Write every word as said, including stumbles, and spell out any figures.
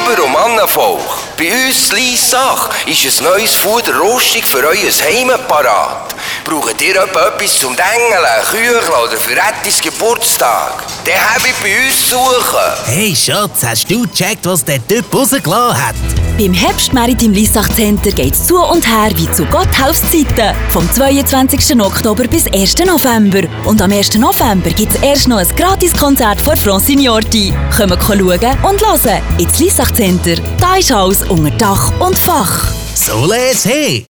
Weiber und Mannenvolk, bei uns in Liessach ist ein neues Fuder rostig für euer Heim parat. Braucht ihr etwas zum Dengeln, Kücheln oder für Rettis Geburtstag? Dann habe ich bei uns zu suchen. Hey Schatz, hast du gecheckt, was der Typ rausgelassen hat? Beim Herbstmerit im Liessach Center geht's zu und her wie zu Gotthauszeiten. Vom zweiundzwanzigsten Oktober bis ersten November. Und am ersten November gibt's erst noch ein Gratiskonzert von Francignotti. Kommen schauen und hören ins Liessach Center. Da ist alles unter Dach und Fach. So les hey!